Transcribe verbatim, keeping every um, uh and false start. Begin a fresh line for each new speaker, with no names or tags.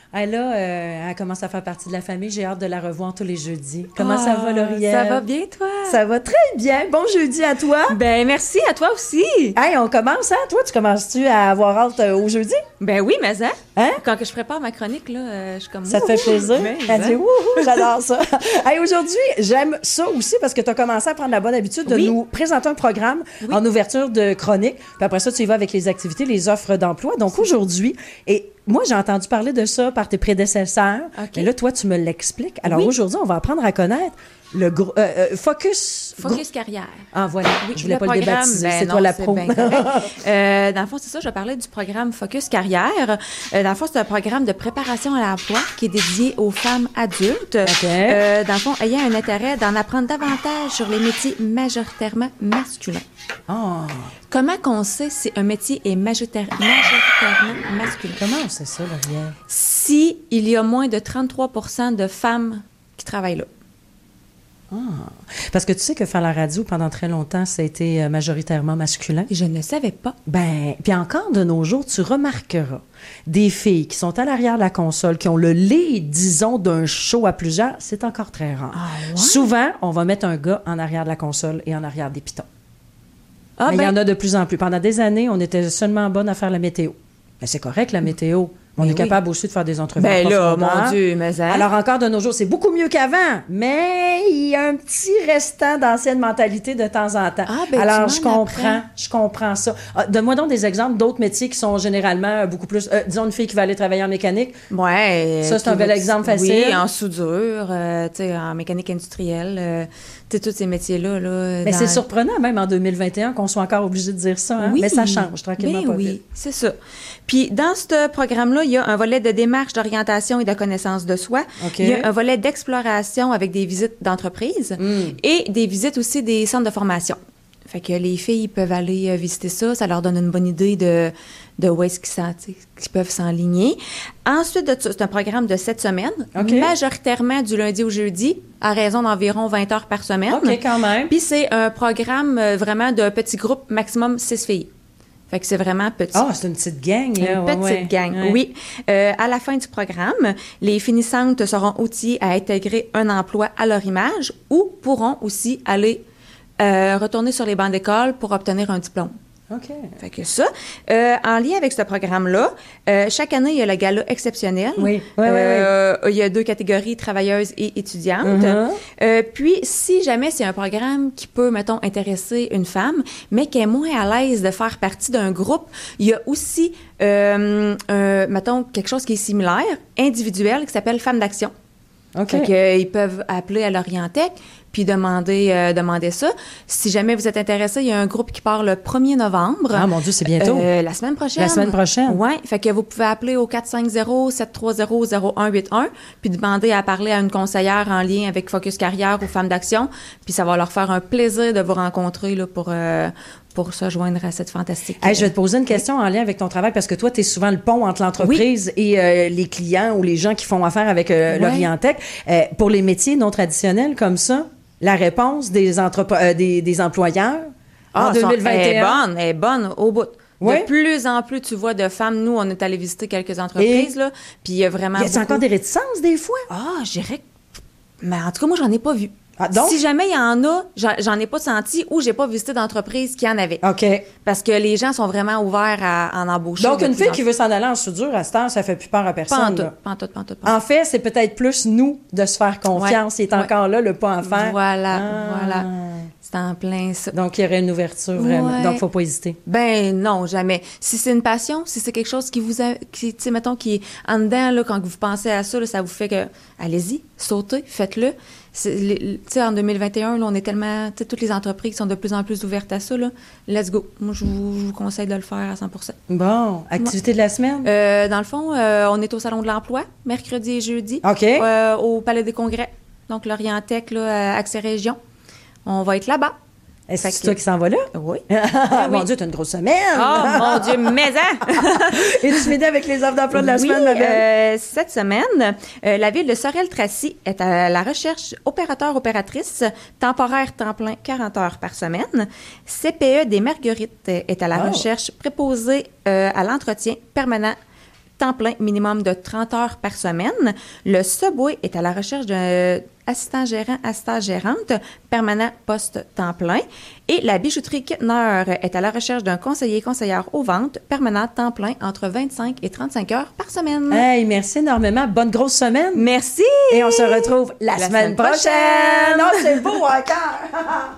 Elle, là, euh, elle commence à faire partie de la famille. J'ai hâte de la revoir tous les jeudis. Comment
Ah,
ça va, Laurielle?
Ça va bien, toi?
Ça va très bien. Bon jeudi à toi.
Ben, merci à toi aussi.
Hey, on commence, hein? Toi, tu commences-tu à avoir hâte euh, au jeudi?
Ben oui, mais ça.
Hein?
Quand que je prépare ma chronique, là, euh, je suis comme...
Ça te fait plaisir?
Ben,
Elle
ça.
dit, wouhou, j'adore ça. Hey, aujourd'hui, j'aime ça aussi parce que tu as commencé à prendre la bonne habitude de
Oui.
nous présenter un programme
Oui.
en ouverture de chronique. Puis après ça, tu y vas avec les activités, les offres d'emploi. Donc aujourd'hui, et moi, j'ai entendu parler de ça par tes prédécesseurs.
OK.
Mais là, toi, tu me l'expliques. Alors
Oui.
aujourd'hui, on va apprendre à connaître le gros, euh, euh, Focus.
Focus carrière.
Ah, voilà.
Oui,
je voulais pas le
programme,
débaptiser.
ben
c'est
non,
toi la
c'est
pro.
bien correct. Euh, dans le fond, c'est ça, je parlais du programme Focus Carrière. Euh, dans le fond, c'est un programme de préparation à l'emploi qui est dédié aux femmes adultes.
OK.
Euh, dans le fond, ayant un intérêt d'en apprendre davantage sur les métiers majoritairement masculins.
Ah,
Comment qu'on sait si un métier est majoritaire- majoritairement masculin?
comment on sait ça, Laurielle?
Si il y a moins de trente-trois pour cent de femmes qui travaillent là.
Ah. Parce que tu sais que faire la radio pendant très longtemps, ça a été euh, majoritairement masculin.
Je ne savais pas.
Ben, puis encore de nos jours, tu remarqueras des filles qui sont à l'arrière de la console, qui ont le lead, disons, d'un show à plusieurs, c'est encore très rare.
Ah ouais?
Souvent, on va mettre un gars en arrière de la console et en arrière des pitons.
Ah,
Mais il
ben,
y en a de plus en plus. Pendant des années, on était seulement bonne à faire la météo. Mais c'est correct, la météo. On
Ben
est
oui.
capable aussi de faire des entrevues
ben
en
là,
profondeur.
mon Dieu, mais hein?
Alors, encore de nos jours, c'est beaucoup mieux qu'avant, mais il y a un petit restant d'ancienne mentalité de temps en temps.
Ah, ben,
Alors,
tu
je
m'en
comprends,
apprends.
je comprends ça. Ah, donne-moi donc des exemples d'autres métiers qui sont généralement euh, beaucoup plus... euh, disons, une fille qui va aller travailler en mécanique.
Ouais.
Ça, c'est
euh,
un bel
qui-
exemple facile.
Oui, en soudure, euh, tu sais, en mécanique industrielle, euh, tu sais, tous ces métiers-là. Là,
Mais
dans-
c'est surprenant, même en deux mille vingt et un, qu'on soit encore obligé de dire ça. Hein?
Oui.
Mais ça change tranquillement,
Ben
pas
oui,
vite.
c'est ça. Puis dans ce programme-là, il y a un volet de démarche, d'orientation et de connaissance de soi.
OK.
Il y a un volet d'exploration avec des visites d'entreprise
Mm.
et des visites aussi des centres de formation. Fait que les filles peuvent aller euh, visiter ça, ça leur donne une bonne idée de, de où est-ce qu'ils, s'en- tu sais, qu'ils peuvent s'enligner. Ensuite de ça, c'est un programme de sept semaines,
OK.
majoritairement du lundi au jeudi, à raison d'environ vingt heures par semaine.
OK, quand même.
Puis c'est un programme euh, vraiment d'un petit groupe, maximum six filles. Fait que c'est vraiment petit.
Ah, c'est une petite gang, là.
Une
ouais,
petite
ouais.
gang,
Ouais.
oui. Euh, à la fin du programme, les finissantes seront outillées à intégrer un emploi à leur image ou pourront aussi aller euh, retourner sur les bancs d'école pour obtenir un diplôme.
OK.
Fait que ça, euh, en lien avec ce programme-là, euh, chaque année, il y a le gala exceptionnel.
Oui, oui, oui,
Euh, Il y a deux catégories, travailleuses et étudiantes.
Mhm.
Euh, puis, si jamais c'est un programme qui peut, mettons, intéresser une femme, mais qui est moins à l'aise de faire partie d'un groupe, il y a aussi, euh, euh, mettons, quelque chose qui est similaire, individuel, qui s'appelle Femmes d'action.
OK.
Fait que, euh, ils peuvent appeler à l'Orientec puis demander, euh, demander ça. Si jamais vous êtes intéressé, il y a un groupe qui part le premier novembre.
Ah, mon Dieu, c'est bientôt.
Euh, la semaine prochaine.
La semaine prochaine.
Oui. Fait que vous pouvez appeler au quatre cinq zéro, sept trois zéro, zéro un huit un puis demander à parler à une conseillère en lien avec Focus Carrière ou Femmes d'Action. Puis ça va leur faire un plaisir de vous rencontrer là, pour, euh, pour se joindre à cette fantastique.
Hey, je vais te poser une question en lien avec ton travail parce que toi, tu es souvent le pont entre l'entreprise et euh, les clients ou les gens qui font affaire avec euh,
Ouais.
l'Orientec. Euh, pour les métiers non traditionnels comme ça, la réponse des, entrep- euh, des, des employeurs en
Ah,
deux mille
son-
vingt et un.
Elle est bonne, elle est bonne au bout.
Ouais.
De plus en plus, tu vois de femmes. Nous, on est allé visiter quelques entreprises, là, puis il y a vraiment
Y a
beaucoup...
encore des réticences des fois?
Ah, je dirais... que- Mais en tout cas, moi, j'en ai pas vu.
Ah, donc?
Si jamais il y en a, j'en- j'en ai pas senti ou j'ai pas visité d'entreprise qui en avait.
OK.
Parce que les gens sont vraiment ouverts à en embaucher.
Donc,
de
une
plus
fille
en
qui
plus.
veut s'en aller en soudure, à cette heure, ça fait plus peur à personne.
Pantoute,
là.
pantoute, pantoute, pantoute.
En fait, c'est peut-être plus nous de se faire confiance.
Ouais.
Il est encore là, le pas en faire.
Voilà,
Ah.
voilà. C'est en plein ça.
Donc, il y aurait une ouverture, vraiment.
Ouais.
Donc, faut pas hésiter.
Ben non, jamais. Si c'est une passion, si c'est quelque chose qui vous a, qui, tu sais, mettons, qui est en dedans, là, quand vous pensez à ça, là, ça vous fait que, allez-y, sautez, faites-le. C'est, les- Tu sais, en deux mille vingt et un, là, on est tellement, tu sais, toutes les entreprises sont de plus en plus ouvertes à ça, là. Let's go. Moi, je vous, je vous conseille de le faire à cent pour cent.
Bon, activité de la semaine?
Euh, dans le fond, euh, on est au Salon de l'Emploi, mercredi et jeudi.
OK.
Euh, au Palais des Congrès. Donc, l'Orientec, là, à Accès Région. On va être là-bas.
Est-ce
Fait
que c'est
que-
toi qui s'en vas là?
Oui.
Mon
oui.
Dieu, t'as une grosse semaine!
Oh, mon Dieu, mais hein!
Es-tu m'aider avec les offres d'emploi de la
Oui,
semaine, ma belle?
euh, cette semaine, euh, la ville de Sorel-Tracy est à la recherche opérateur-opératrice, temporaire temps plein, quarante heures par semaine. C P E des Marguerites est à la
Oh.
recherche préposé euh, à l'entretien permanent temps plein minimum de trente heures par semaine. Le Subway est à la recherche d'un assistant gérant, assistant gérante, permanent poste temps plein. Et la bijouterie Kittner est à la recherche d'un conseiller, conseillère aux ventes, permanent temps plein entre vingt-cinq et trente-cinq heures par semaine.
Hey, merci énormément. Bonne grosse semaine.
Merci!
Et on se retrouve la,
la
semaine,
semaine
prochaine.
prochaine.
Non, c'est beau encore.